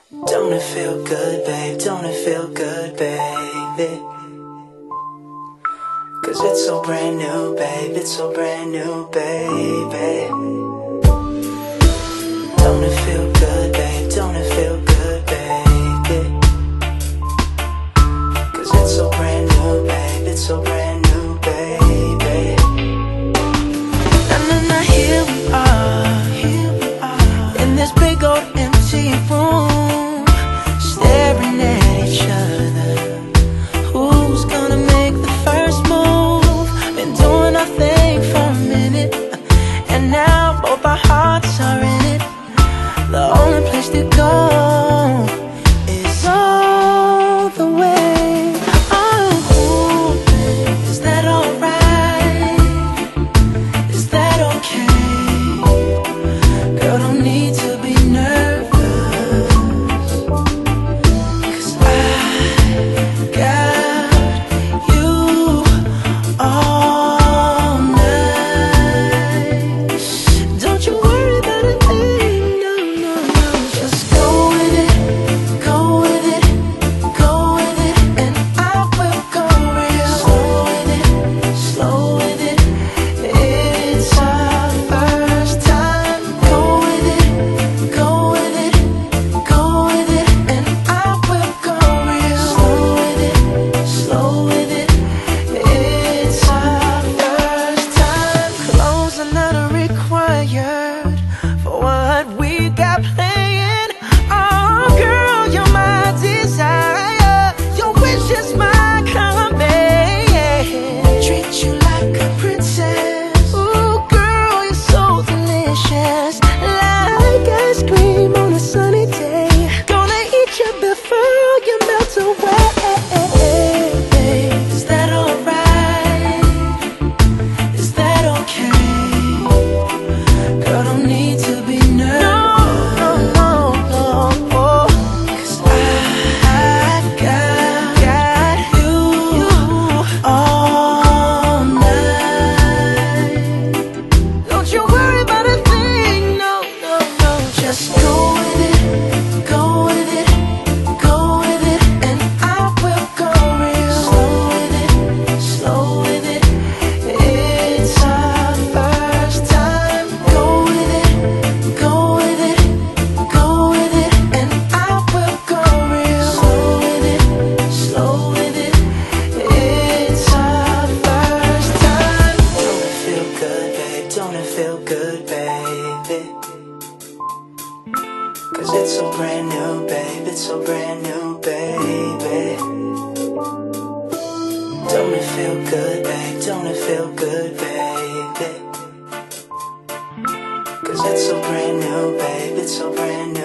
Don't it feel good, babe? Don't it feel good, baby? 'Cause it's so brand new, babe. It's so brand new, baby. Don't it feel good, babe? Don't it feel good, baby? 'Cause it's so brand new, babe. It's so brand new, baby. Na here we are, in this big old empty room, staring at each other. Who's gonna make the first move? Been doing our thing for a minute, and now both our hearts are in it. The only place to go is all the way. Oh, is that alright? Is that okay? Girl, don't need to be nervous, 'cause I got you all night. Don't you worry about a thing, no, no, no. Just go with it, go with it, go with it, and I will go real slow with it, slow with it. It's our first time. Go with it, go with it, go with it, and I will go real slow with it, slow with it. It's our first time. Clothes are not required for what we got playing. Oh, girl, you're my desire. Your wish is my command. Treat you like a princess. Ooh, girl, you're so delicious. Like ice cream on a sunny day. Gonna eat you before you melt away. Is that alright? Is that okay? Girl, don't need to be nervous. No, no, no, no. 'Cause I got you all night. Don't you worry about a thing, no, no, no. Just go with it, go with it, go with it, and I will go real slow with it, slow with it. It's our first time. Go with it, go with it, go with it, and I will go real slow with it, slow with it. It's our first time. Don't it feel good, babe? Don't it feel good, baby? 'Cause it's so brand new, babe. It's so brand new, baby. Don't it feel good, babe? Don't it feel good, baby? 'Cause it's so brand new, babe. It's so brand new.